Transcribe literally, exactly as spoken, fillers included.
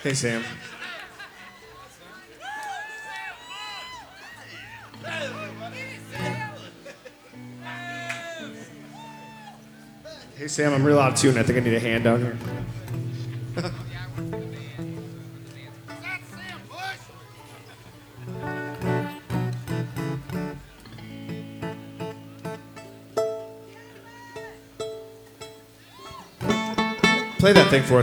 Hey, Sam. Hey, Sam, I'm real out of tune. I think I need a hand down here. Play that thing for us.